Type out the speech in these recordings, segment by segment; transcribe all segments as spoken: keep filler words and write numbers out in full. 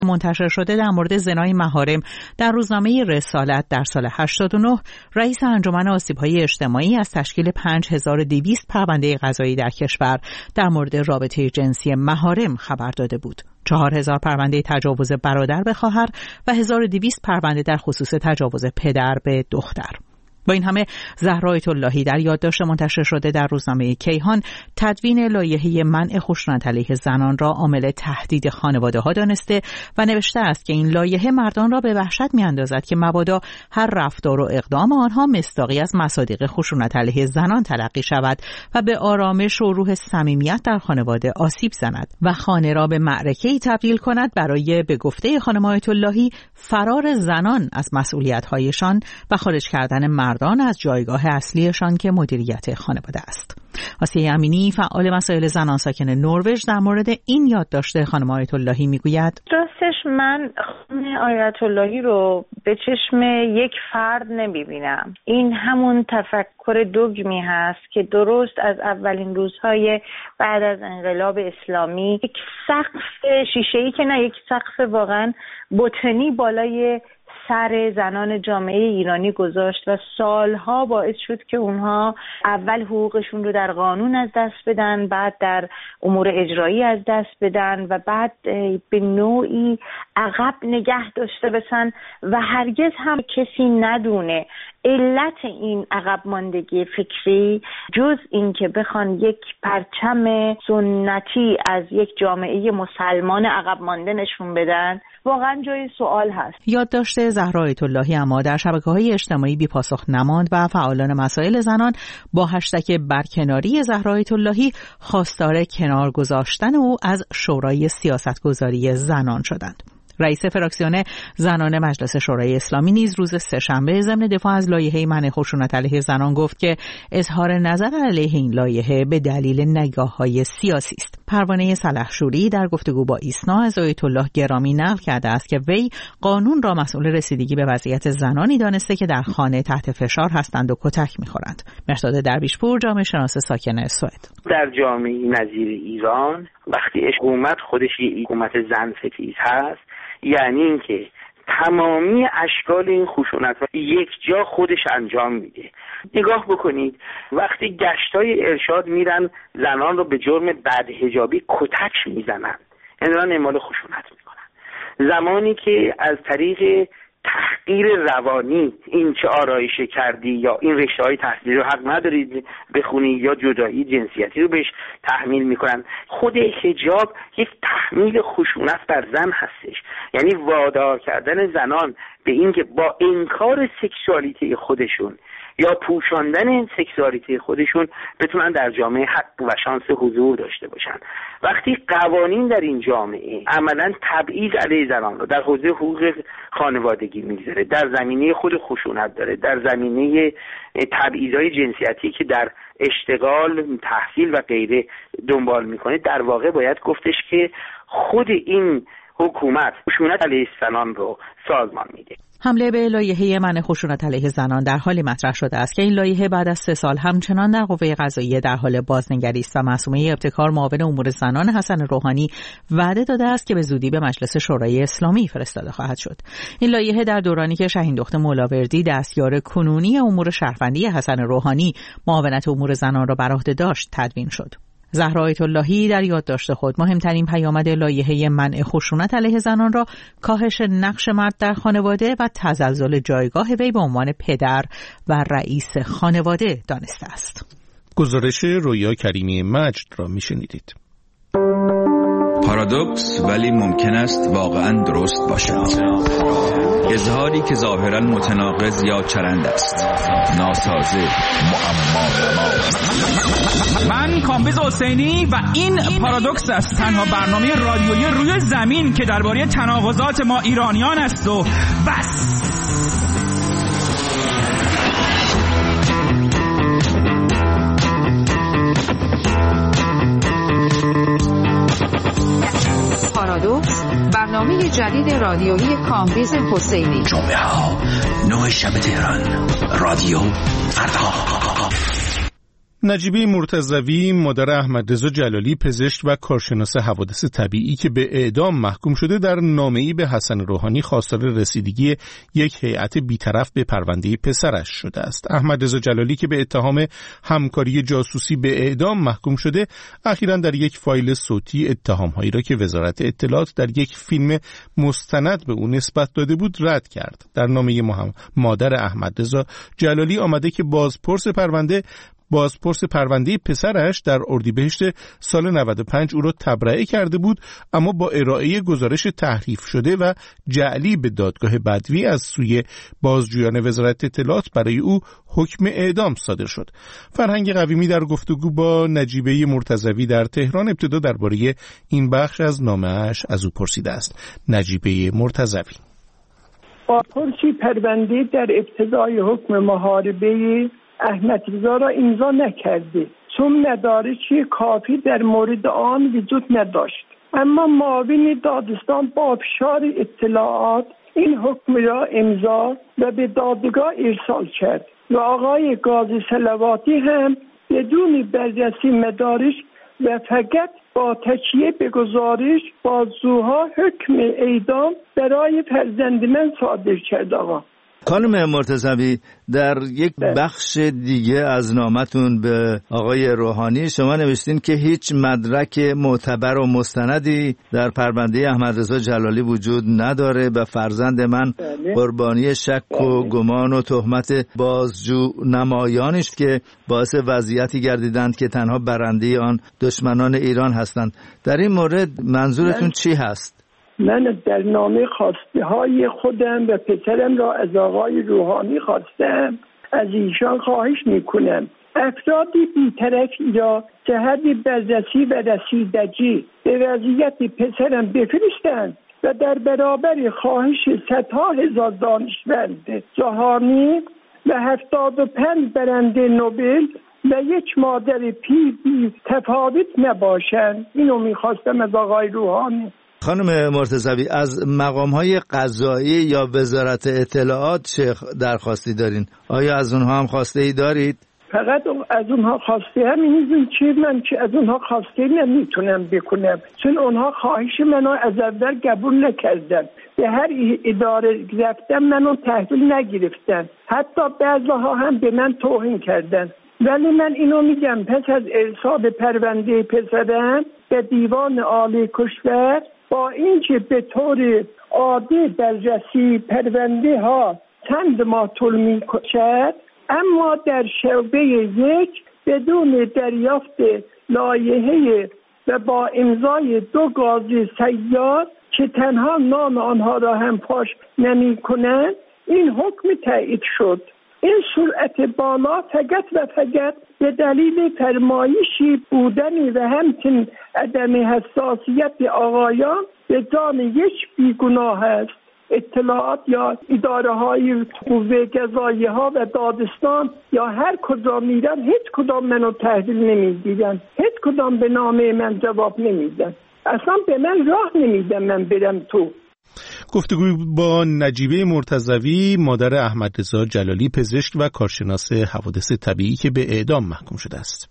منتشر شده در مورد زنای محارم در روزنامه رسالت در سال هشتاد و نه، رئیس انجمن آسیب‌های اجتماعی از تشکیل پنج هزار و دویست پرونده قضایی در کشور در مورد رابطه جنسی محارم خبر داده بود. چهار هزار پرونده تجاوز برادر به خواهر و هزار و دویست پرونده در خصوص تجاوز پدر به دختر. با این همه زهرا آیت اللهی در یادداشت منتشر شده در روزنامه کیهان تدوین لایحه منع خشونت علیه زنان را عامل تهدید خانواده‌ها دانسته و نوشته است که این لایحه مردان را به وحشت می‌اندازد که مبادا هر رفتار و اقدام آنها مصداقی از مصادیق خشونت علیه زنان تلقی شود و به آرامش و روح صمیمیت در خانواده آسیب زند و خانه را به معرکه‌ای تبدیل کند برای به گفته خانم آیت اللهی فرار زنان از مسئولیت‌هایشان و خارج کردن مردان از جایگاه اصلیشان که مدیریت خانواده است. آسیه امینی فعال مسائل زنان ساکن نروژ در مورد این یادداشت خانم آیت اللهی میگوید: راستش من خانم آیت اللهی رو به چشم یک فرد نمیبینم. این همون تفکر دوگمی هست که درست از اولین روزهای بعد از انقلاب اسلامی یک سقف شیشه‌ای که نه یک سقف واقعا بتنی بالای سر زنان جامعه ایرانی گذاشت و سالها باعث شد که اونها اول حقوقشون رو در قانون از دست بدن، بعد در امور اجرایی از دست بدن و بعد به نوعی عقب نگه داشته بشن و هرگز هم کسی ندونه علت این عقب ماندگی فکری جز این که بخوان یک پرچم سنتی از یک جامعه مسلمان عقب مانده نشون بدن واقعا جای سوال هست. یادداشت زهرا آیت اللهی اما در شبکه‌های اجتماعی بی پاسخ نماند و فعالان مسائل زنان با هشتگ برکناری زهرا آیت اللهی خواستار کنار گذاشتن او از شورای سیاستگذاری زنان شدند. رئیس فراکسیون زنان مجلس شورای اسلامی نیز روز سه‌شنبه ضمن دفاع از لایحه منع خشونت علیه زنان گفت که اظهار نظر علیه این لایحه به دلیل نگاه‌های سیاسی است. پروانه سلحشوری در گفتگو با ایسنا از آیت الله گرامی نقل کرده است که وی قانون را مسئول رسیدگی به وضعیت زنانی دانسته که در خانه تحت فشار هستند و کتک می‌خورند. مهرداد درویشپور، جامعه شناس ساکن سوئد: در جامعه نظیر ایران وقتی حکومت خودش یک حکومت زن ستیز هست، یعنی اینکه تمامی اشکال این خشونت یک جا خودش انجام میده. نگاه بکنید وقتی گشتای ارشاد میرن زنان رو به جرم بدحجابی کتک میزنن، این دارن اعمال خشونت میکنن. زمانی که از طریق تحقیر روانی این چه آرایشه کردی یا این رشته های تحصیلی رو حق ندارید بخونی یا جدایی جنسیتی رو بهش تحمیل میکنن، خود حجاب یک تحمیل خشونت بر زن هستش. یعنی وادار کردن زنان به این که با انکار سکشوالیته خودشون یا پوشاندن این سکشوالیته خودشون بتونن در جامعه حق و شانس حضور داشته باشن. وقتی قوانین در این جامعه عملاً تبعیض علیه زنان رو در حوزه حقوق خانوادگی میگذاره، در زمینه خود خشونت داره، در زمینه تبعیض‌های جنسیتی که در اشتغال، تحصیل و غیره دنبال میکنه، در واقع باید گفتش که خود این حکومت خشونت علیه زنان رو سازمان میده. حمله به لایحه منع خشونت علیه زنان در حالی مطرح شده است که این لایحه بعد از سه سال همچنان در قوه قضاییه در حال بازنگری است و معصومه ابتکار معاون امور زنان حسن روحانی وعده داده است که به زودی به مجلس شورای اسلامی فرستاده خواهد شد. این لایحه در دورانی که شاهین دخت مولاوردی دستیار کنونی امور شهروندی حسن روحانی معاونت امور زنان را بر عهده داشت تدوین شد. زهرا آیت اللهی در یادداشت خود مهمترین پیامد لایحه منع خشونت علیه زنان را کاهش نقش مرد در خانواده و تزلزل جایگاه وی به عنوان پدر و رئیس خانواده دانسته است. گزارش رویا کریمی مجد را میشنیدید. پارادوکس ولی ممکن است واقعا درست باشد. اظهاری که ظاهرا متناقض یا چرند است، ناسازه، معما نما. من کامبیز حسینی و این پارادوکس است، تنها برنامه رادیویی روی زمین که درباره تناقضات ما ایرانیان است و بس. پارادوکس، برنامه جدید رادیویی کامبیز حسینی. جمعه ها نه شب تهران، رادیو فردا. نجیبه مرتضوی مادر احمدرضا جلالی پزشک و کارشناس حوادث طبیعی که به اعدام محکوم شده در نامه‌ای به حسن روحانی خواستار رسیدگی یک هیئت بیطرف به پرونده پسرش شده است. احمدرضا جلالی که به اتهام همکاری جاسوسی به اعدام محکوم شده، اخیراً در یک فایل صوتی اتهام‌هایی را که وزارت اطلاعات در یک فیلم مستند به او نسبت داده بود رد کرد. در نامه مادر احمدرضا جلالی آمده که بازپرس پرونده بازپرس پرونده پسرش در اردیبهشت سال نود و پنج او را تبرئه کرده بود، اما با ارائه گزارش تحریف شده و جعلی به دادگاه بدوی از سوی بازجویان وزارت اطلاعات برای او حکم اعدام صادر شد. فرهنگ قویمی در گفتگو با نجیبه مرتضوی در تهران ابتدا درباره این بخش از نامه‌اش از او پرسیده است. نجیبه مرتضوی: بازپرسی پرونده در ابتدای حکم محاربه احمدرضا را امضا نکرده، چون مدارکی کافی در مورد آن وجود نداشت. اما معاون دادستان با افشار اطلاعات این حکم را امضا و به دادگاه ارسال کرد و آقای قاضی صلواتی هم بدون بررسی مدارک و فقط با تکیه به گزارش بازجوها حکم اعدام برای فرزند من صادر کرد. آقا خانم مرتضوی، در یک بخش دیگه از نامتون به آقای روحانی شما نوشتین که هیچ مدرک معتبر و مستندی در پرونده احمدرضا جلالی وجود نداره و فرزند من قربانی شک و گمان و تهمت بازجو نمایانی است که باعث وضعیتی گردیدند که تنها برنده آن دشمنان ایران هستند. در این مورد منظورتون چی هست؟ من در نامه خواسته های خودم و پسرم را از آقای روحانی خواستم، از ایشان خواهش میکنم افرادی بی‌طرف یا جهت بررسی و رسیدگی به وضعیت پسرم بفرستند و در برابر خواهش صدها هزار دانشمند جهانی و هفتاد و پنج برنده نوبل و یک مادر پیر بی تفاوت نباشند. اینو میخواستم از آقای روحانی. خانم مرتضوی، از مقام‌های قضایی یا وزارت اطلاعات چه درخواستی دارین؟ آیا از اونها هم خواسته ای دارید؟ فقط از اونها خواسته هم این چی من که از اونها خواسته نمیتونم بکنم، چون اونها خواهش منو از اول قبول نکردن. به هر اداره رفتم منو تحویل نگرفتن، حتی بعضی‌ها هم به من توهین کردن. ولی من اینو میگم پس از ارسال پرونده پسرم به دیوان عالی کشور، با اینکه به طور عادی بررسی پرونده ها چند ماه طول می‌کشد، اما در شعبه یک بدون دریافت لایحه و با امضای دو قاضی سیار که تنها نام آنها را هم پاش نمی‌کنند این حکم تایید شد. این سرعت بالا فقط و فقط به دلیل فرمایشی بودنی و همچنین عدم حساسیت آقایان به جان یک بیگناه است. اطلاعات یا اداره های قوه قضاییه ها و دادستان یا هر کجا میرن هیچ کدام منو تحویل نمیدیدن، هیچ کدام به نامه من جواب نمیدن، اصلا به من راه نمیدن من برم تو. گفتگوی با نجیبه مرتضوی مادر احمدرضا جلالی پزشک و کارشناس حوادث طبیعی که به اعدام محکوم شده است.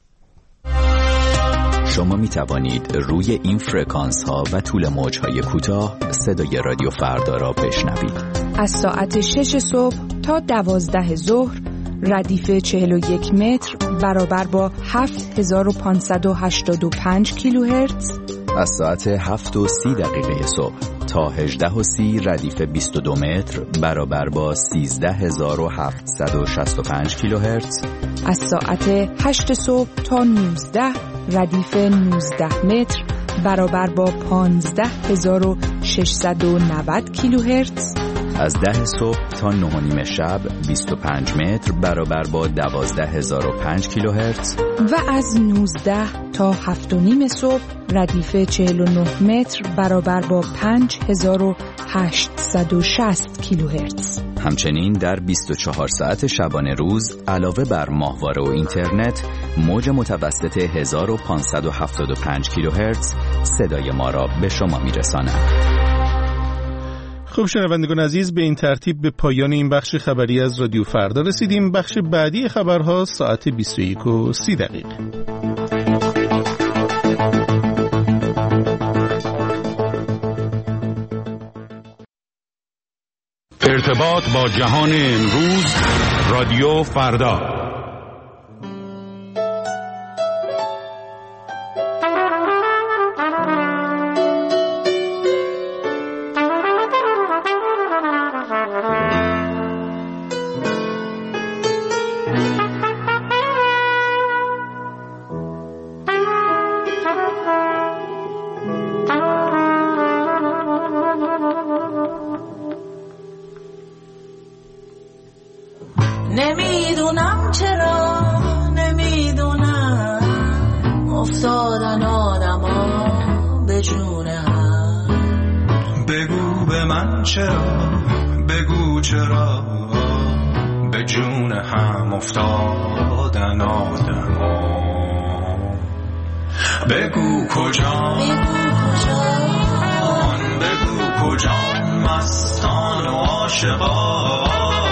شما می توانید روی این فرکانس ها و طول موج های کوتاه صدای رادیو فردا را بشنوید. از ساعت شش صبح تا دوازده ظهر ردیف چهل و یک متر برابر با هفت هزار و پانصد و هشتاد و پنج کیلوهرتز. از ساعت هفت و سی دقیقه صبح تا هجده و سی ردیف بیست و دو متر برابر با سیزده هزار و هفتصد و شصت و پنج کیلوهرتز. از ساعت هشت صبح تا نوزده ردیف نوزده متر برابر با پانزده هزار و ششصد و نود کیلوهرتز. از ده صبح تا نه و نیم شب بیست و پنج متر برابر با دوازده هزار و پنج کیلوهرتز. و از نوزده تا هفت و نیم صبح ردیف چهل و نه متر برابر با پنج هزار و هشتصد و شصت کیلوهرتز. همچنین در بیست و چهار ساعت شبانه روز علاوه بر ماهواره و اینترنت موج متوسط هزار و پانصد و هفتاد و پنج کیلوهرتز صدای ما را به شما میرساند. خب شنوندگان عزیز، به این ترتیب به پایان این بخش خبری از رادیو فردا رسیدیم. بخش بعدی خبرها ساعت بیست و یک و سی دقیقه. ارتباط با جهان امروز، رادیو فردا. نمیدونم چرا، نمیدونم افتادن آدما به جون هم. بگو به من چرا، بگو چرا به جون هم افتادن آدما. بگو کجا، بگو کجا، بگو کجا مستان و عاشقان.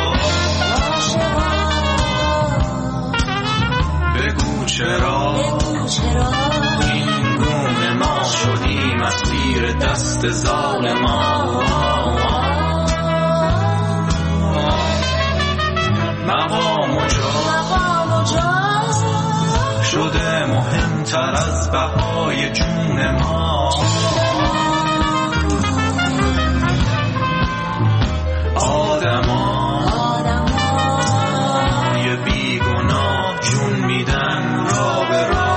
چرا این گونه ما شدیم اسیر دست ظالمان. مقام و جا شده مهمتر از بهای جون ما. آدمان یه بیگناه جون میدن را به را.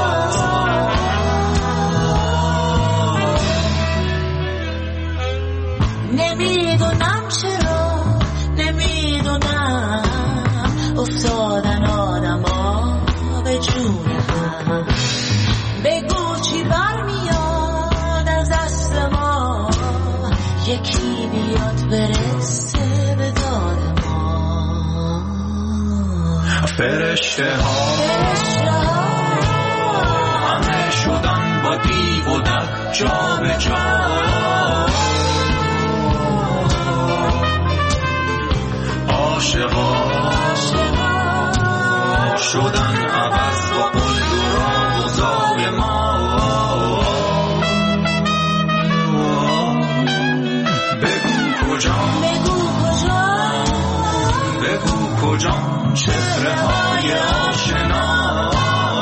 نمیدونم چرا، نمیدونم افتادن آدما به جون هم. بگو چی برمیاد از دست ما، یکی بیاد برسه به داد ما. فرشته ها همه شدن با دیو و دد جا به جا. عاشقا شدن عوض با قلد و رازای ما. بگو کجا، بگو کجا، بگو کجا چهره های آشنا.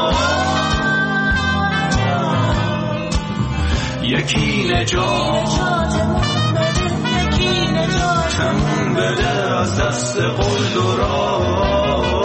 یکی نجاتمون بده، یکی نجاتمون بده از دست قلد و راز.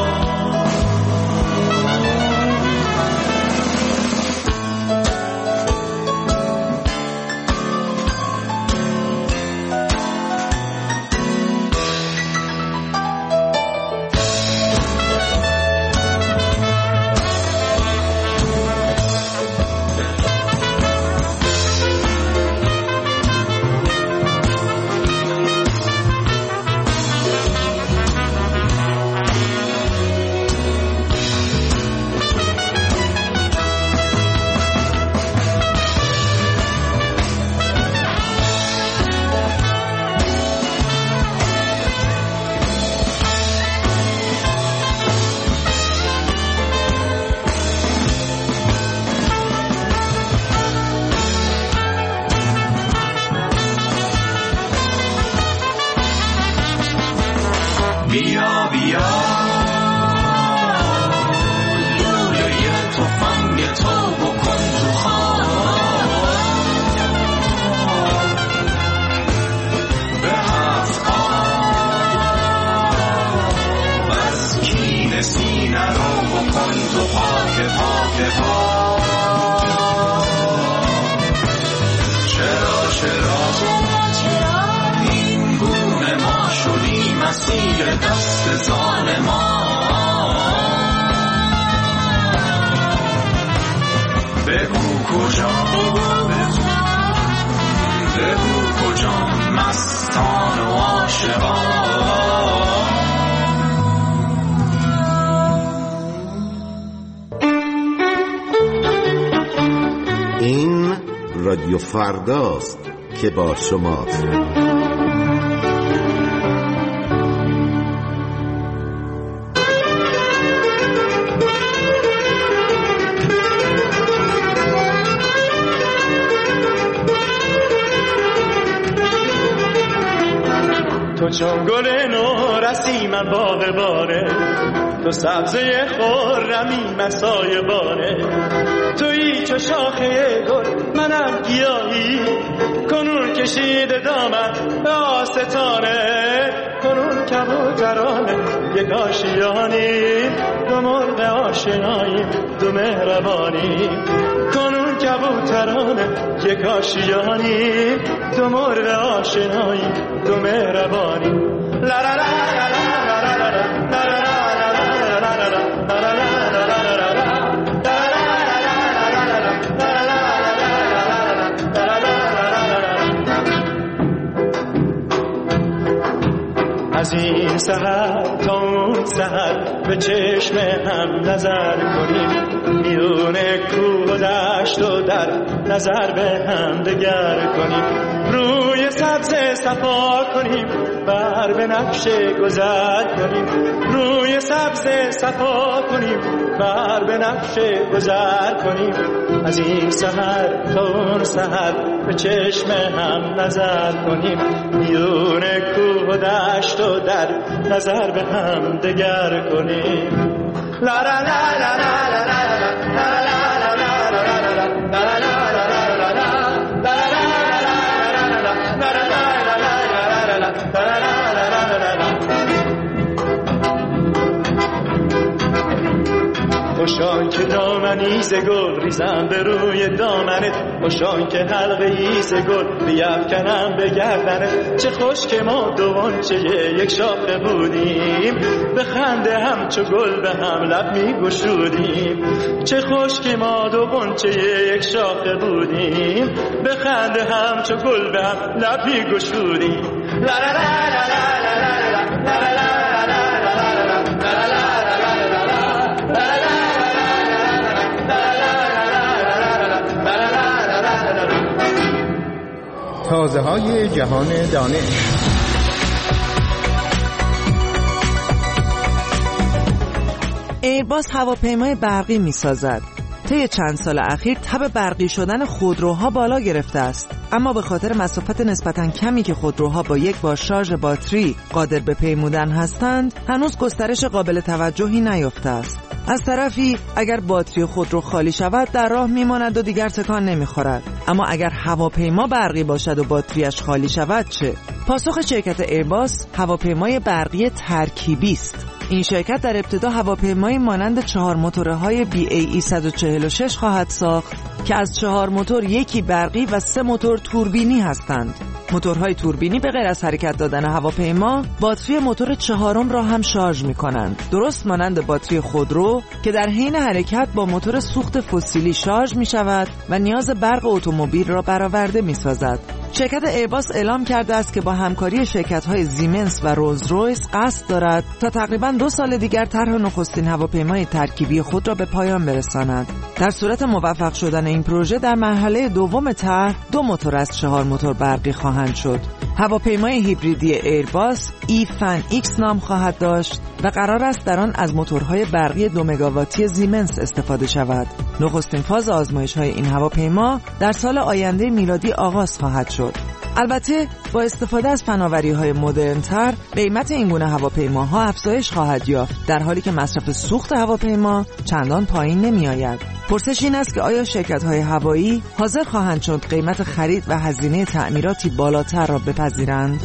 بیا بیا لوله تفنگ تو بکن تو خواب. به هفت آب از کین سینه رو بکن تو پاک پاک پاک. چرا چرا این گونه ما شدیم اسیر دست ظالمان. بگو کجا، بگو کجا مستان و عاشقان. این رادیو فرداست که با شماست. تو چون گل نو رسی من باغبانه، تو سبزه خرمی من سایبانه، تویی چو شاخه گل منم گیاهی، کنون کشیده دامن به آستانه، کنون کبوترانه یک آشیانی، دو مرغ آشنایی دو مهربانی، کنون کبوترانه یک آشیانی، دو مرغ آشنایی دو مهربانی. لا لا لا لا لا لا لا لا از این سحر تا اون سحر به چشم هم نظر کنیم، میون کوه و دشت و در نظر به هم دگر کنیم، روی سبز صفا کنیم بر به نقش گذر کنیم، روی سبز صفا کنیم بر به نقش گذر کنیم، از این سحر تا اون سحر به چشم هم نظر کنیم، میون کوه و دشت و در نظر به هم دگر کنیم. لا لا لا لا لا لا خوشان که دامنی ز گل ریزم به روی دامنت، خوشان که حلقه ای ز گل بیفکنم به گردنت، چه خوش که ما دوان چه یک شاخه بودیم، به خنده هم چو گل به هم لب می گشودیم، چه خوش که ما دوان چه یک شاخه بودیم، به خنده هم چو گل به هم لب می گشودیم. لا لا لا لا لا لا لا لا تازه های جهان دانش. ایرباس هواپیمای برقی می سازد. طی چند سال اخیر تب برقی شدن خودروها بالا گرفته است، اما به خاطر مسافت نسبتاً کمی که خودروها با یک بار شارژ باتری قادر به پیمودن هستند، هنوز گسترش قابل توجهی نیافته است. از طرفی اگر باتری خودرو خالی شود در راه میماند و دیگر تکان نمیخورد، اما اگر هواپیما برقی باشد و باتریش خالی شود چه؟ پاسخ شرکت ایرباس هواپیمای برقی ترکیبی است. این شرکت در ابتدا هواپیمایی مانند چهار موتورهای بی ای ای صد و چهل و شش خواهد ساخت که از چهار موتور یکی برقی و سه موتور توربینی هستند. موتورهای توربینی به غیر از حرکت دادن هواپیما باتری موتور چهارم را هم شارژ می کنند، درست مانند باتری خودرو که در حین حرکت با موتور سوخت فسیلی شارژ می شود و نیاز برق اتومبیل را برآورده می سازد. شرکت ایرباس اعلام کرده است که با همکاری شرکت‌های زیمنس و رولز رویس قصد دارد تا تقریباً دو سال دیگر طرح نخستین هواپیمای ترکیبی خود را به پایان برساند. در صورت موفق شدن این پروژه در مرحله دوم طرح دو موتور از چهار موتور برقی خواهند شد. هواپیمای هیبریدی ایرباس ای فن ایکس نام خواهد داشت و قرار است در آن از موتورهای برقی دو مگاواتی زیمنس استفاده شود. نخستین فاز آزمایش‌های این هواپیما در سال آینده میلادی آغاز خواهد شد. البته با استفاده از فناوری‌های مدرن‌تر قیمت این گونه هواپیماها افزایش خواهد یافت، در حالی که مصرف سوخت هواپیما چندان پایین نمی‌آید. پرسش این است که آیا شرکت‌های هوایی حاضر خواهند شد قیمت خرید و هزینه تعمیراتی بالاتر را بپذیرند؟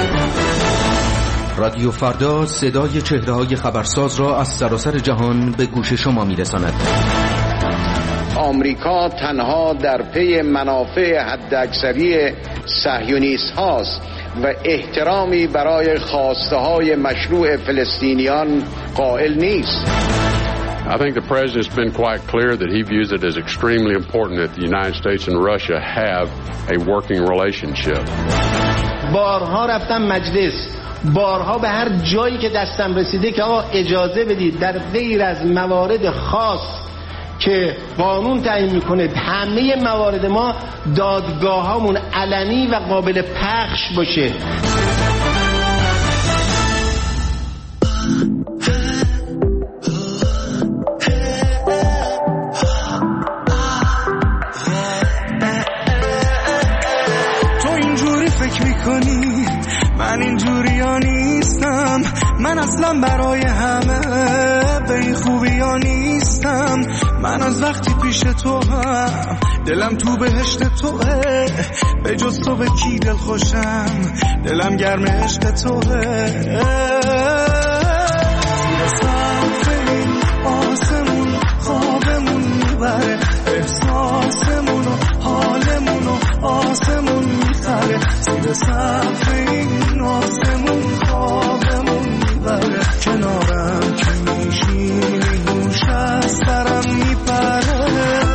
رادیو فردا صدای چهره‌های خبرساز را از سراسر جهان به گوش شما می‌رساند. آمریکا تنها در پی منافع حداکثری صهیونیست هاست و احترامی برای خواسته‌های مشروع فلسطینیان قائل نیست. I think the president's been quite clear that he views it as extremely important that the United States and Russia have a working relationship. بارها رفتم مجلس، بارها به هر جایی که دستم رسیده که آقا اجازه بدید در غیر از موارد خاص که قانون تعیین میکنه همه موارد ما دادگاهامون علنی و قابل پخش باشه. تو اینجوری فکر میکنی من اینجوری ها نیستم، من اصلا برای همه به این خوبی ها نیستم. من از وقتی پیش تو هم دلم تو بهشت توه، به جز تو به کی دل خوشم، دلم گرم عشق توه. زیر سقف این آسمون خوابمون میبره، احساسمون و حالمون و آسمون میخره. زیر سقف این آسمون خوابمون میبره، کنارم که میشینی گوش از سرم میپره.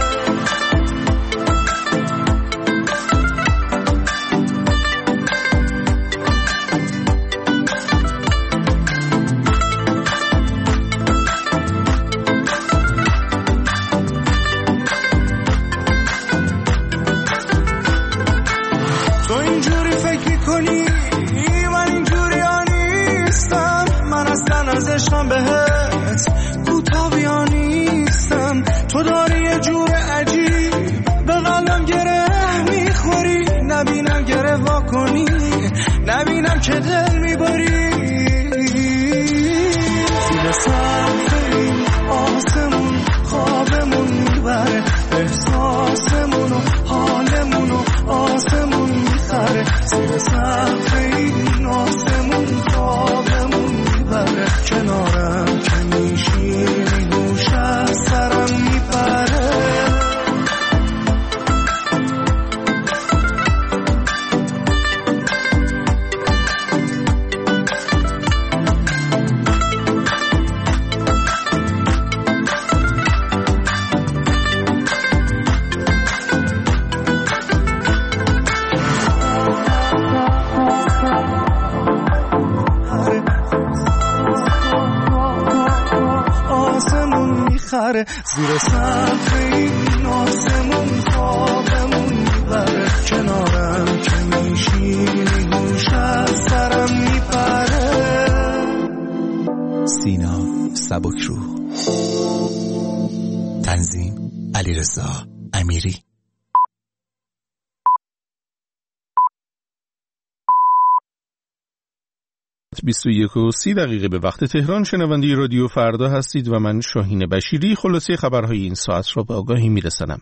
عشقم بهت کوتاه نیستم، تو داری یه جور عجیب به قلبم گره میخوری، نبینم گره وا کنی، نبینم که دل میبری. زیر سقف این آسمون خوابمون میبره، احساسمون و حالمون و آسمون میخره. زیر سقف این آسمون خوابمون میبره، کنارم که میشینی گوش از سرم میپره. زیر سقف این آسمون خوابمون میبره، کنارم که میشینی گوش از سرم میپره. سینا سبکروح، تنظیم علیرضا امیری. بیست و یک و سی دقیقه به وقت تهران شنونده رادیو فردا هستید و من شاهین بشیری خلاصه خبرهای این ساعت را به آگاهی میرسانم.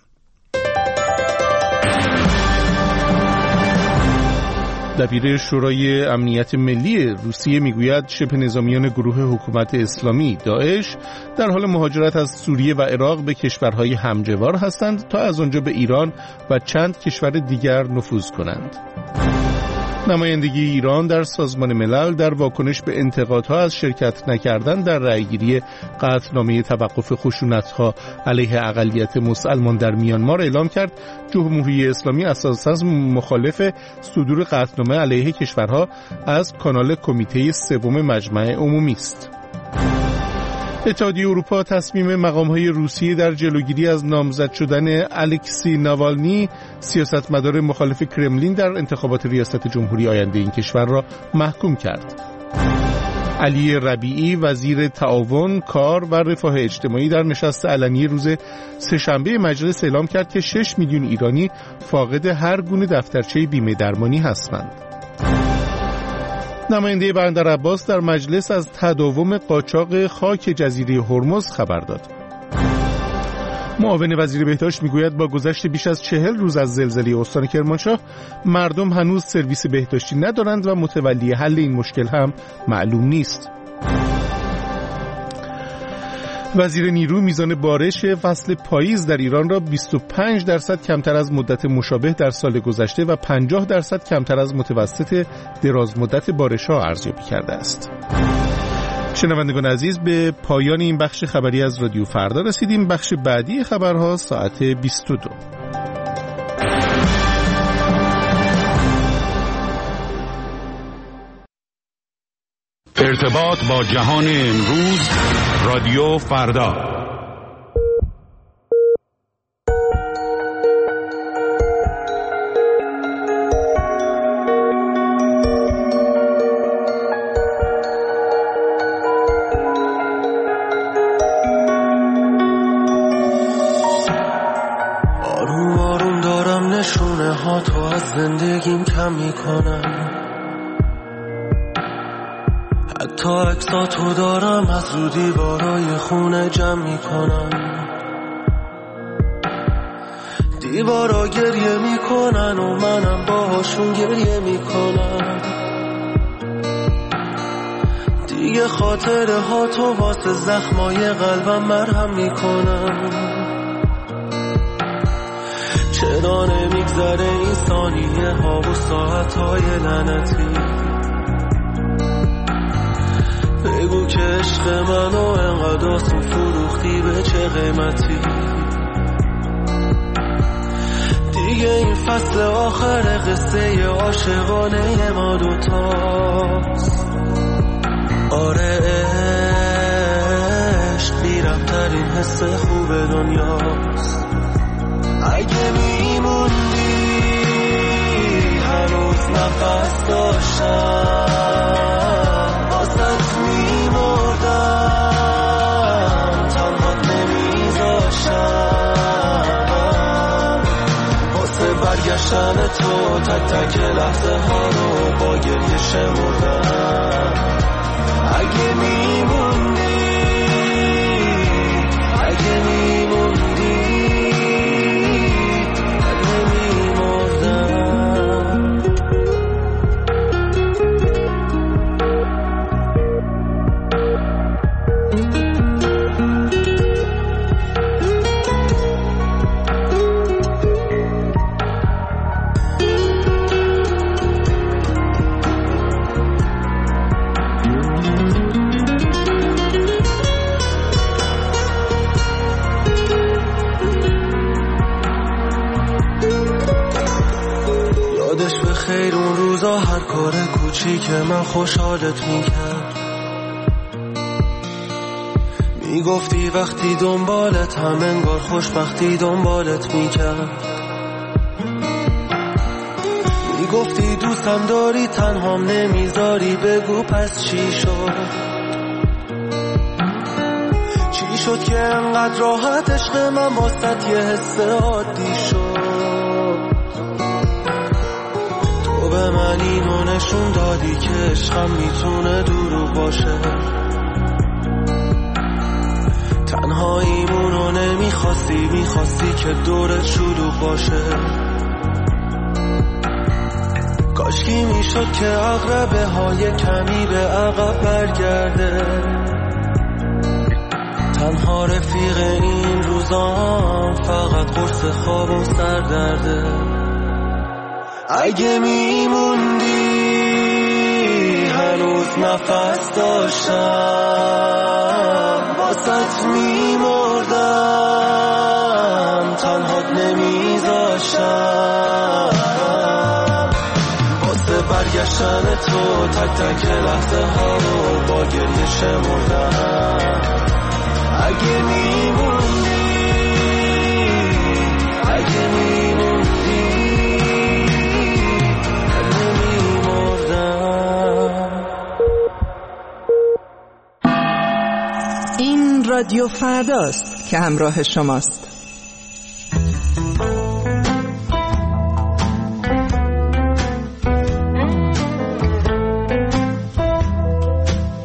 دبیر شورای امنیت ملی روسیه میگوید شبه نظامیان گروه حکومت اسلامی داعش در حال مهاجرت از سوریه و عراق به کشورهای همجوار هستند تا از آنجا به ایران و چند کشور دیگر نفوذ کنند. نمایندگی ایران در سازمان ملل در واکنش به انتقادها از شرکت نکردن در رأیگیری قطعنامه توقف خشونت‌ها علیه اقلیت مسلمان در میانمار اعلام کرد جمهوری اسلامی اساساً مخالف صدور قطعنامه علیه کشورها از کانال کمیته سوم مجمع عمومی است. اتحادیه اروپا تصمیم مقام‌های روسیه در جلوگیری از نامزد شدن الکسی ناوالنی سیاستمدار مخالف کرملین در انتخابات ریاست جمهوری آینده این کشور را محکوم کرد. علی ربیعی وزیر تعاون، کار و رفاه اجتماعی در نشست علنی روز سه‌شنبه مجلس اعلام کرد که شش میلیون ایرانی فاقد هر گونه دفترچه بیمه درمانی هستند. نماینده بندر عباس در مجلس از تداوم قاچاق خاک جزیره هرمز خبر داد. معاون وزیر بهداشت میگوید با گذشت بیش از چهل روز از زلزله استان کرمانشاه مردم هنوز سرویس بهداشتی ندارند و متولی حل این مشکل هم معلوم نیست. وزیر نیرو میزان بارش فصل پاییز در ایران را بیست و پنج درصد کمتر از مدت مشابه در سال گذشته و پنجاه درصد کمتر از متوسط دراز مدت بارش‌ها ارزیابی کرده است. شنوندگان عزیز، به پایان این بخش خبری از رادیو فردا رسیدیم. بخش بعدی خبرها ساعت بیست و دو. ارتباط با جهان امروز، رادیو فردا. آروم آروم دارم نشونه ها تو از زندگیم کم میکنم، حتی عکساتو دارم از رو دیوارای خونه جمع میکنم. دیوارا گریه میکنن و منم باهاشون گریه میکنم. دیگه خاطره ها تو واسه زخمای قلبم مرهم میکنم. چرا نمیگذره این ثانیه ها و ساعت های لعنتی؟ بگو که عشق منو انقدر آسون فروختی، به چه قیمتی؟ دیگه این فصل آخر قصه عاشقانه ما دوتاست. آره عشق بی‌ربط‌ترین حس خوب دنیاست. اگه میموندی هنوز نفس داشتم، واسه میمردم تنها نمیذاشتم. واسه برگشتن تو تک تک لحظه ها رو با گریه شمردم. اگه میموندی اگه میموندی خیر اون روزا هر کار کوچیک من خوشحالت میکرد. میگفتی وقتی دنبالت هم انگار خوشبختی دنبالت میکرد. میگفتی دوستم داری تنهام نمیذاری، بگو پس چی شد؟ چی شد که انقدر راحت عشق من واسط یه حس عادی شد؟ به من اینو نشون دادی که عشقم میتونه دروغ باشه. تنهاییمونو نمیخواستی، میخواستی که دورت شلوغ باشه. کاشکی میشد که عقربه های کمی به عقب برگرده. تنها رفیق این روزام فقط قرص خواب و سردرده. اگه میموندی هنوز نفس داشتم، واسط میمردم تنهات نمیذاشتم. واسه برگشتن تو تک تک لحظه ها رو با گریه شمردم. اگه میموندی اگه میموندی رادیو فرداست که همراه شماست.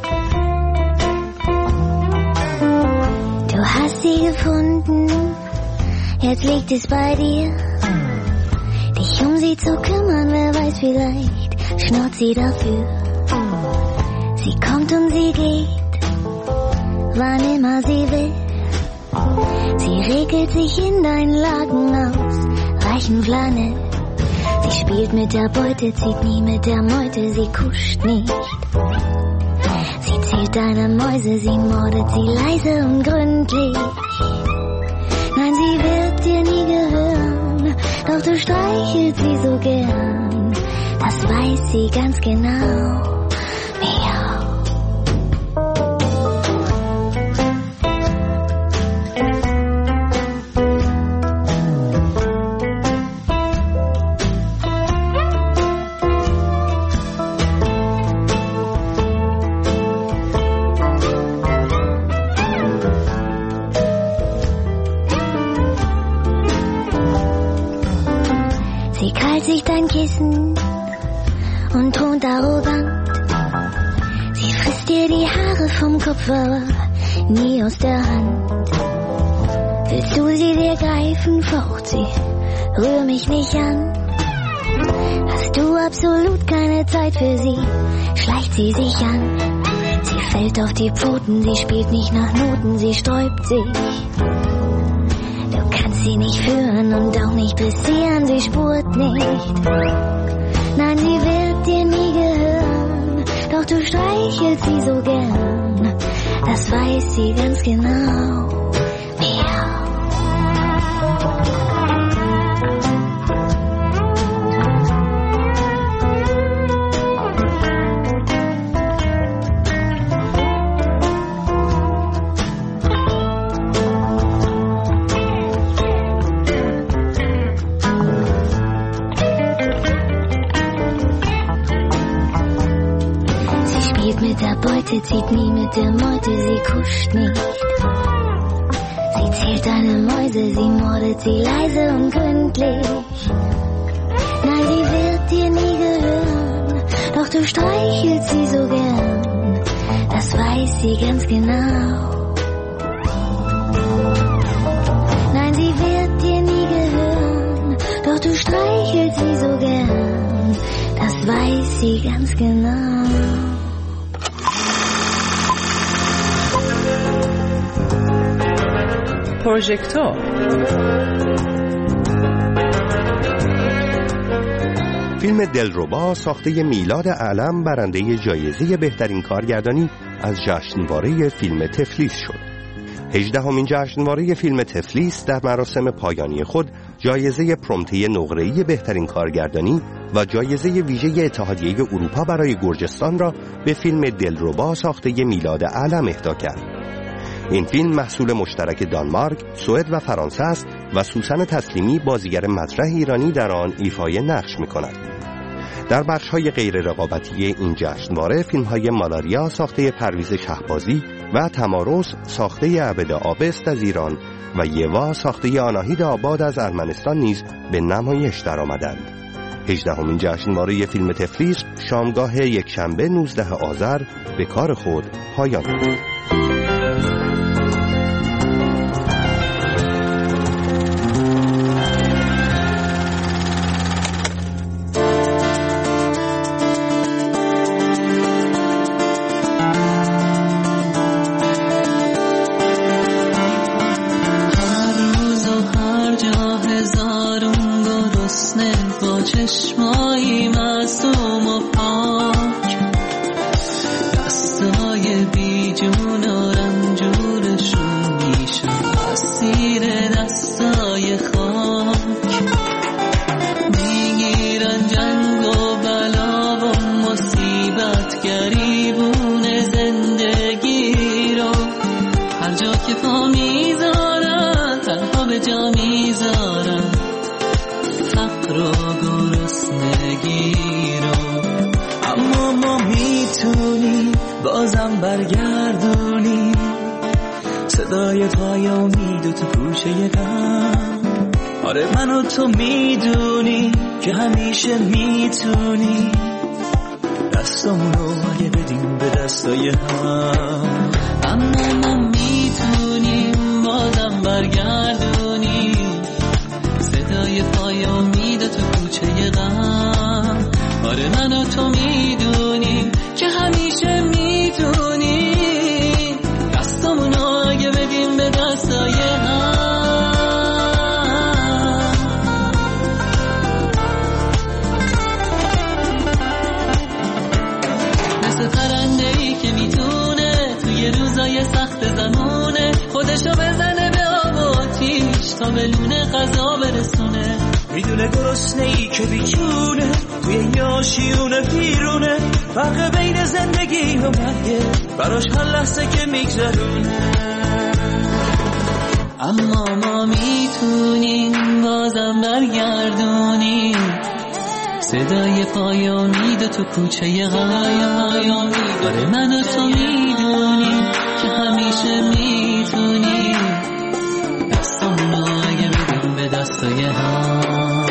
Du hast sie gefunden Jetzt liegt es bei dir, dich um sie zu kümmern, wer weiß, vielleicht schnurrt sie dafür. Sie kommt und sie geht, wann immer sie will. Sie regelt sich in deinen Laken aus weichen Flanell. Sie spielt mit der Beute, zieht nie mit der Meute, sie kuscht nicht. Sie zählt deine Mäuse, sie mordet sie leise und gründlich. Nein, sie wird dir nie gehören, doch du streichelst sie so gern. Das weiß sie ganz genau. Miau. Sich dein Kissen und thront arrogant. Sie frisst dir die Haare vom Kopf, aber nie aus der Hand. Willst du sie dir greifen, faucht sie, rühr mich nicht an. Hast du absolut keine Zeit für sie, schleicht sie sich an. Sie fällt auf die Pfoten, sie spielt nicht nach Noten, sie sträubt sich. Sie nicht führen und auch nicht dressieren, sie spurt nicht. Nein, sie wird dir nie gehören, doch du streichelst sie so gern. Das weiß sie ganz genau. Miau. Mit der Beute, zieht nie mit der Meute, sie kuscht nicht. Sie zählt deine Mäuse, sie mordet sie leise und gründlich. Nein, sie wird dir nie gehören, doch du streichelst sie so gern. Das weiß sie ganz genau. Nein, sie wird dir nie gehören, doch du streichelst sie so gern. Das weiß sie ganz genau. پروژکتور فیلم دلربا ساخته میلاد اعلم برنده جایزه بهترین کارگردانی از جشنواره فیلم تفلیس شد. هجدهمین جشنواره فیلم تفلیس در مراسم پایانی خود جایزه پرومته نقره‌ای بهترین کارگردانی و جایزه ویژه اتحادیه اروپا برای گرجستان را به فیلم دلربا ساخته میلاد اعلم اهدا کرد. این فیلم محصول مشترک دانمارک، سوئد و فرانسه است و سوسن تسلیمی بازیگر مطرح ایرانی در آن ایفای نقش می‌کند. در بخش‌های غیر رقابتی این جشنواره فیلم‌های مالاریا ساخته پرویز شهبازی و تمارس ساخته عبد آبست از ایران و یوا ساخته آناهید آباد از ارمنستان نیز به نمایش درآمدند. هجدهمین جشنواره فیلم تفلیس شامگاه یکشنبه نوزدهم آذر به کار خود پایان یافت. چشمایی معصوم و پاک، دستای بیجون و رنجورشون میشن اسیر دستای خاک. میگیرن جنگ و بلا و مصیبت گریبون زندگی رو، هر جا که پا میذارن تنها به جا میذارن فقر و گرسنگی رو. اما ما میتونیم بازم برگردونیم صدای پای امید و تو گوشه غم. آره من و تو میدونی که همیشه میتونی دستامونو اگه بدیم به دستای هم. اما ما میتونیم بازم برگردونیم مثل پرنده‌ای که میتونه توی روزای سخت زمونه خودشو بزنه به آب و آتیش تا به لونه غذا برسونه. میدونه گرسنه ای که بیچونه توی یاشیونه پیرونه، فرق بین زندگی و مرگه براش هر لحظه که میگذرونه. اما ما میتونیم بازم برگردونیم صدای پای امید تو کوچه غیامی. آره من و تو میدونیم که همیشه میتونیم دستامون رو اگه بدیم به دستای هم.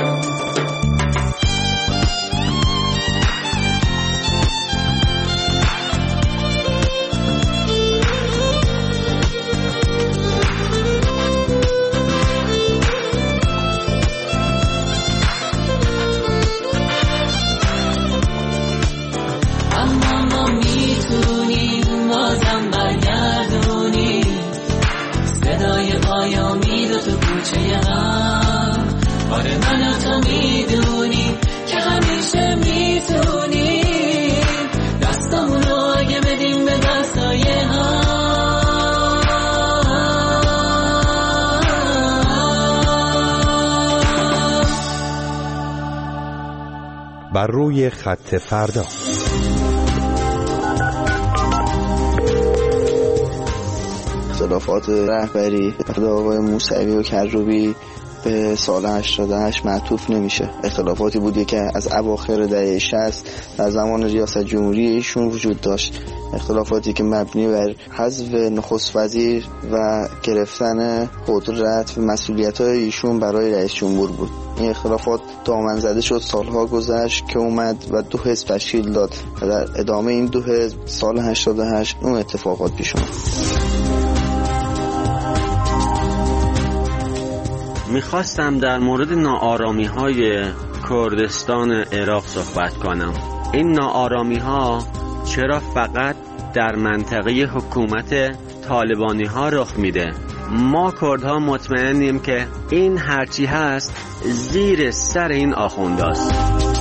آره من و تو میدونی که همیشه میتونیم دستامون رو اگه بدیم به دستای هم. بر روی خط فردا. اختلافات رهبری آقای موسوی و کروبی به سال هشتاد و هشت معطوف نمیشه. اختلافاتی بودی که از اواخر دهه شصت در زمان ریاست جمهوری ایشون وجود داشت، اختلافاتی که مبنی بر حذف نخست وزیر و گرفتن قدرت و مسئولیت‌های ایشون برای رئیس جمهور بود. این اختلافات دامن زده شد، سالها گذشت که اومد و دو حزب تشکیل داد و در ادامه این دو حزب سال هشتاد و هشت اون اتفاقات پیش اومد. میخواستم در مورد ناآرامی های کردستان عراق صحبت کنم. این ناآرامی ها چرا فقط در منطقه حکومت طالبانی ها رخ میده؟ ما کردها مطمئنیم که این هرچی هست زیر سر این آخونداست.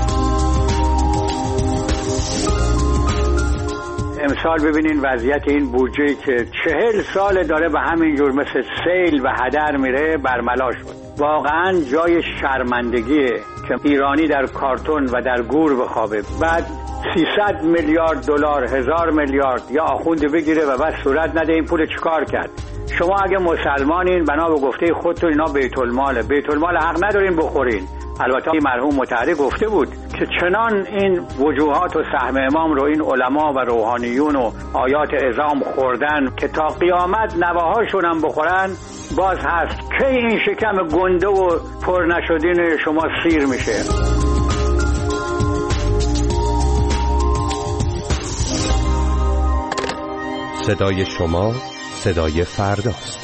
امسال ببینین وضعیت این بودجه‌ای که چهل سال داره به همین جور مثل سیل و هدر میره برملا شد. واقعا جای شرمندگیه که ایرانی در کارتون و در گور بخوابه، بعد سیصد میلیارد دلار، هزار میلیارد یا آخوند بگیره و بعد صورت نده. این پول چیکار کرد؟ شما اگه مسلمانین بنا به گفته خودتون اینا بیت الماله، بیت المال حق ندارین بخورین. البته مرحوم مطهری گفته بود که چنان این وجوهات و سهم امام رو این علما و روحانیون و آیات اعظام خوردن که تا قیامت نواهاشون هم بخورن باز هست که این شکم گنده و پر نشدین شما سیر میشه. صدای شما صدای فرداست.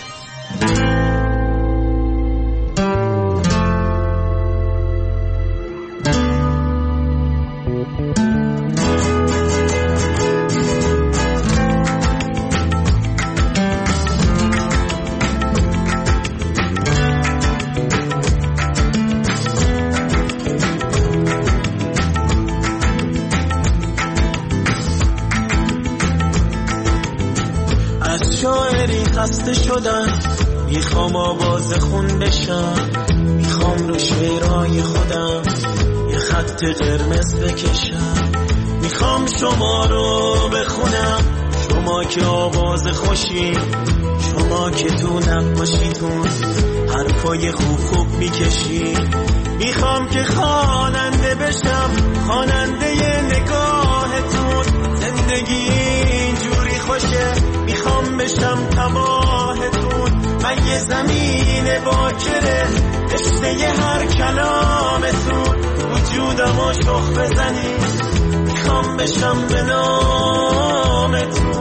خسته شدم، میخوام آواز خون بشم، میخوام رو شعرهای خودم یه خط قرمز بکشم، میخوام شما رو بخونم، شما که آواز خوشی، شما که تو نقاشیتون حرفای خوب خوب میکشی، میخوام که خواننده بشم، خواننده نگاهتون، زندگی اینجوری خوشه، میخوام بشم تباهتون، من یه زمین باکره تشنه هر کلامتون، وجودم و شخ بزنی، میخوام بشم به نامتون.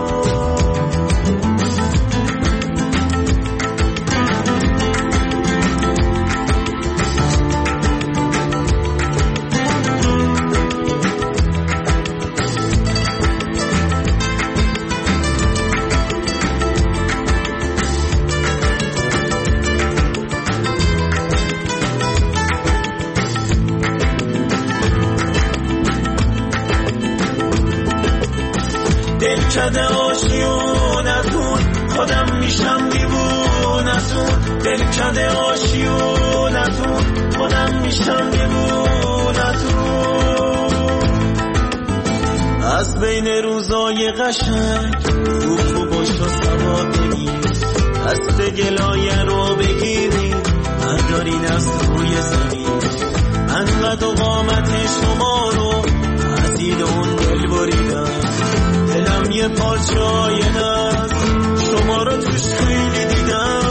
دلکده آشیونتون خودم میشم دیوونتون دلکده آشیونتون خودم میشم دیوونتون از بین روزای قشنگ خوب خوب پشت و سواد بگیر دست گلایه رو بگیری بردارین از روی زمین من قد و قامت شما رو از دید اون دل بریدم دلم یه پارچه آینه است شما رو توش خیلی دیدم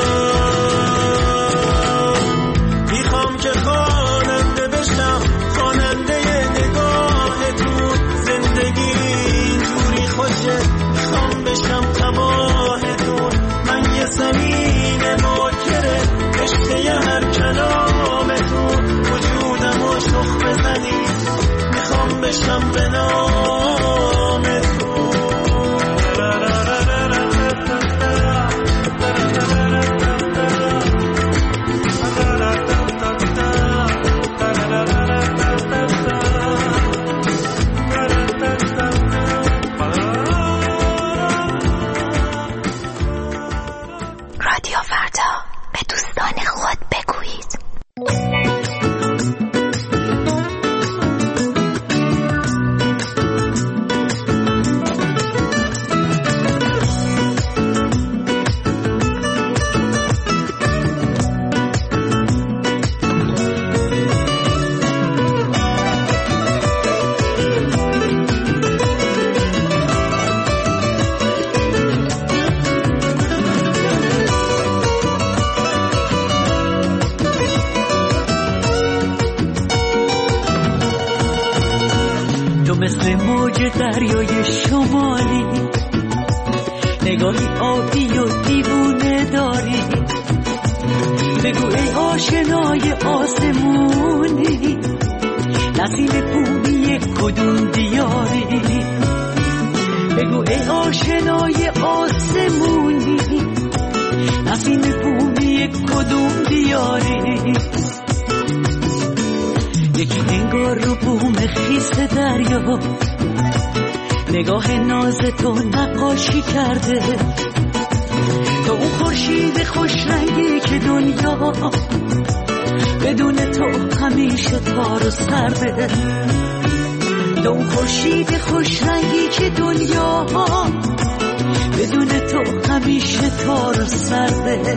میخوام که خواننده بشم خواننده نگاهتون زندگی اینجوری خوشه میخوام بشم تباهتون من یه زمین ماکره رشته هر کلامتون وجودم و شخ بزنید میخوام بشم به نامتون رادیو فردا به دوستان خود بگویید. مثل موج دریای شمالی نگاهی آبی و دیوونه داری بگو ای آشنای آسمونی نسیم بومی کدوم دیاری بگو ای آشنای آسمونی نسیم بومی کدوم دیاری یکی انگار رو بوم خیس دریا نگاه ناز تو نقاشی کرده تو اون خورشید خوش رنگی که دنیا بدون تو همیشه تار و سرده تو اون خورشید خوش رنگی که دنیا بدون تو همیشه تار و سرده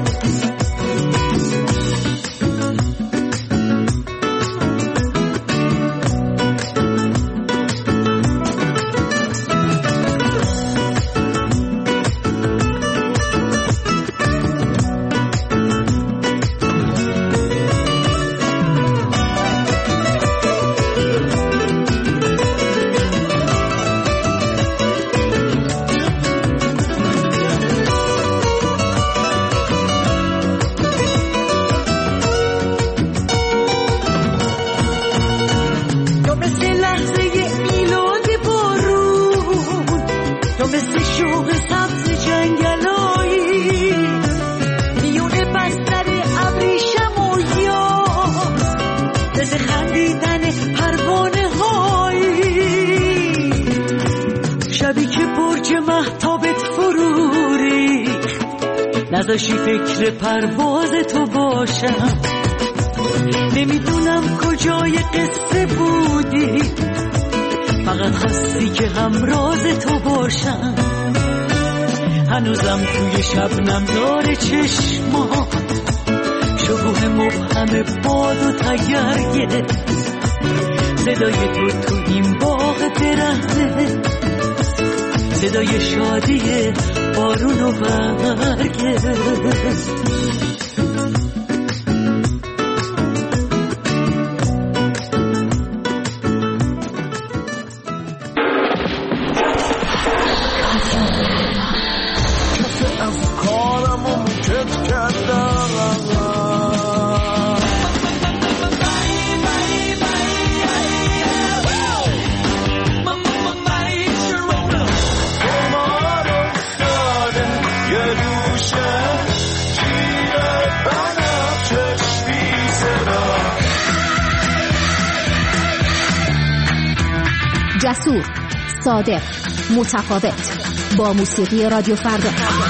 نذاشی فکر پرواز تو باشم نمیدونم کجای قصه بودی فقط خواستی که همراز تو باشم هنوزم توی شبنم داره چشما شکوه مبهم باد و تگرگه صدای تو تو این باغ برهنه صدای شادی بارون و برگه جسور، صادق، متفاوت با موسیقی رادیو فردا.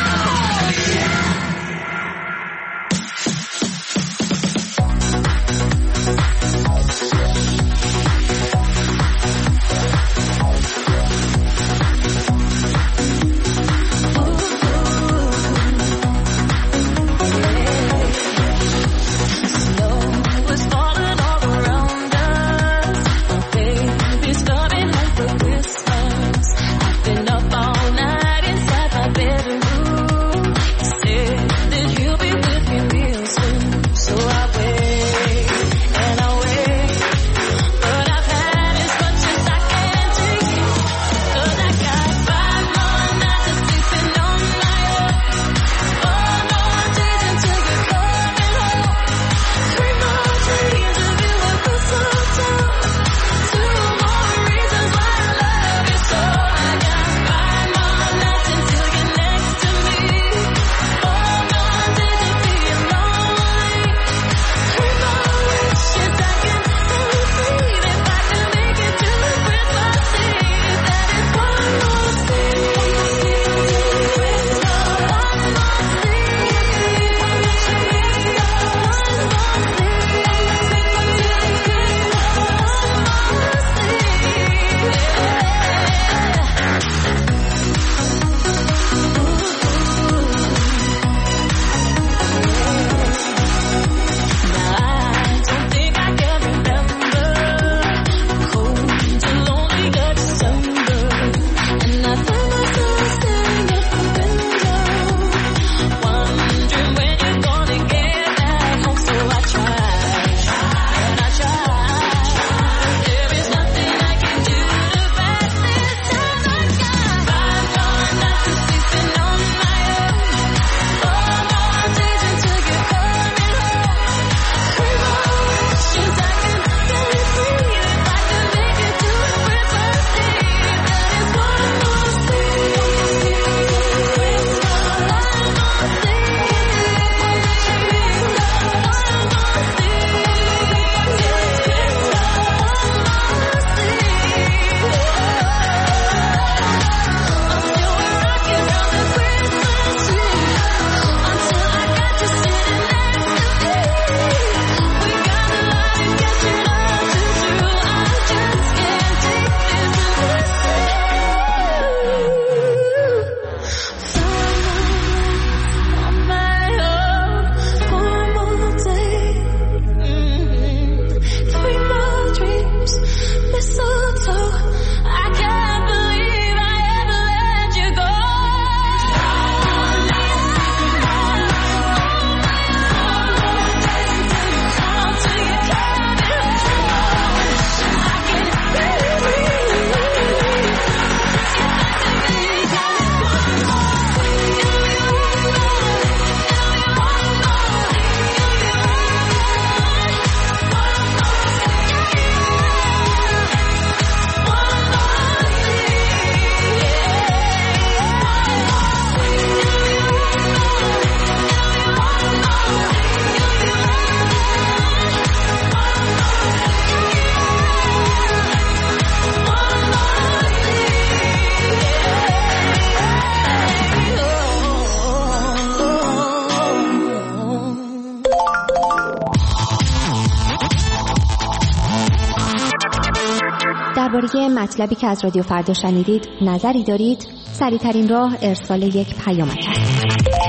درباره مطلبی که از رادیو فردا شنیدید نظری دارید؟ سریع‌ترین راه ارسال یک پیامک است.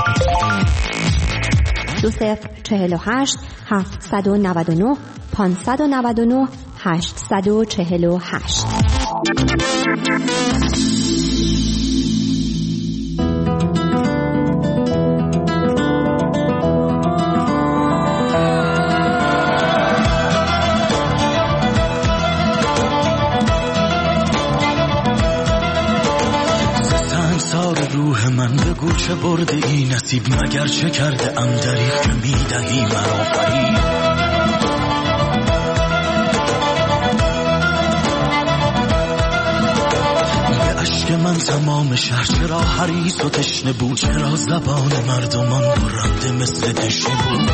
دو صفر چهل و هشت هفتصد و نود و نه پانصد و نود و نه هشتصد و چهل و هشت. روح من بگو چه برده ای نصیب مگر چه کرده ام دریغ که میدهی مرا فریب. به عشق من تمام شهر چرا حریص و تشنه بود، چرا زبان مردمان برنده مثل دشنه بود.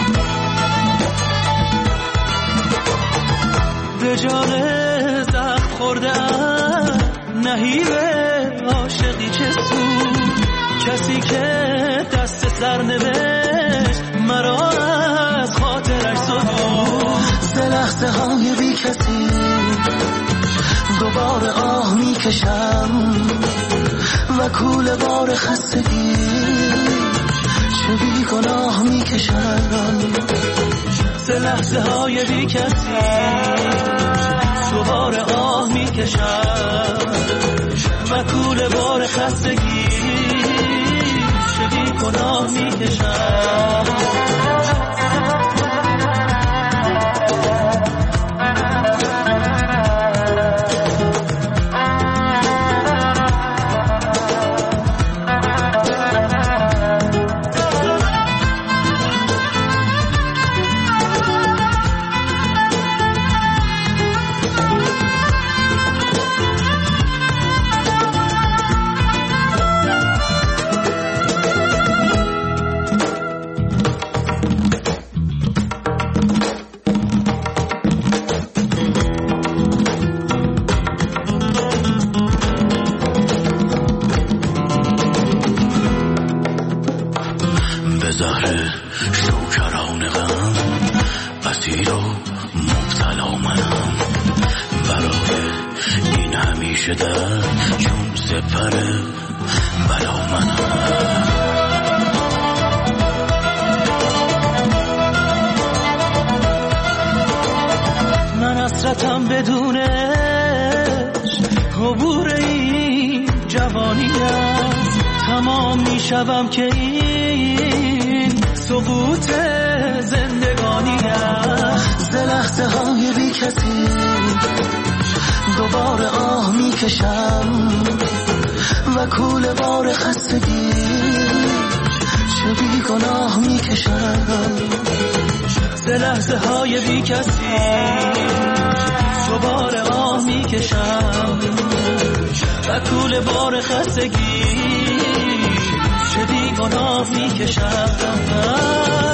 به جان زخم خوردم نهیب عاشقی چه سود، کسی که دست سر نوشت مرا از خاطرش زدود. ز لحظه های بی کسی دوباره آه میکشم و کوله بار خستگی چه بی گناه میکشم. ز لحظه های بی کسی دوباره آه میکشم و کوله بار خستگی چه بی گناه میکشم. حسرتم بدونش عبور این جوانی است، تمام میشوم که این سقوط زندگانی است. ز لحظه های بی کسی دوباره آه میکشم و کوله بار خستگی چه بی گناه میکشم. ز لحظه های بی کسی دوباره آه میکشم و کوله بار خستگی چه بی گناه میکشم.